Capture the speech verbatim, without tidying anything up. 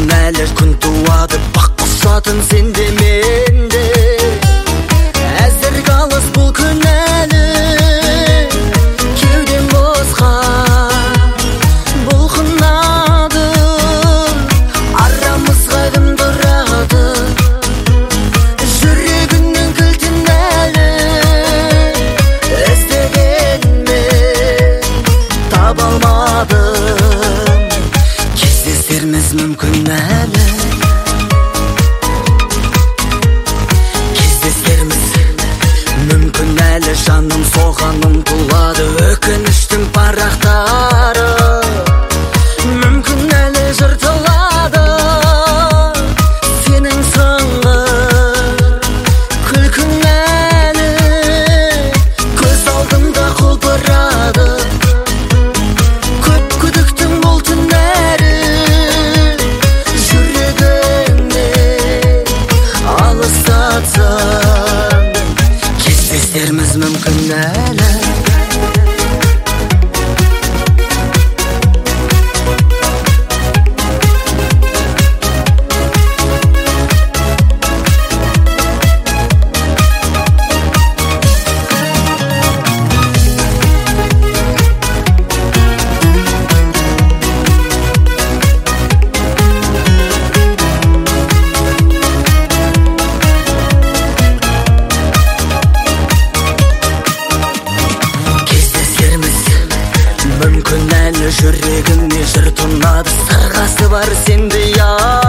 мүмкін әлі күн туады, бақ құшатын сенде менде. Әзірге алыс бұл күн әлі, кеудем босқа бұлқынады, арамызға кім тұрады, жүрегіңнен кілтін әлі іздегенмен таба алмадым. Кездесерміз мүмкін әлі, кездесерміз мүмкін әлі. Жаным соған ұмтылады өкініштің парақтары, мүмкін әлі жыртылады сенің сыңғыр күлкің әлі. Көз алдымда құлпырады көп күдіктің бұл түндері, жүрегіңнен алыстатсың. Кездесерміз мүмкін әлі, мүмкін әлі жүрегіңе жыр тұнады, сырғасы бар сенде я.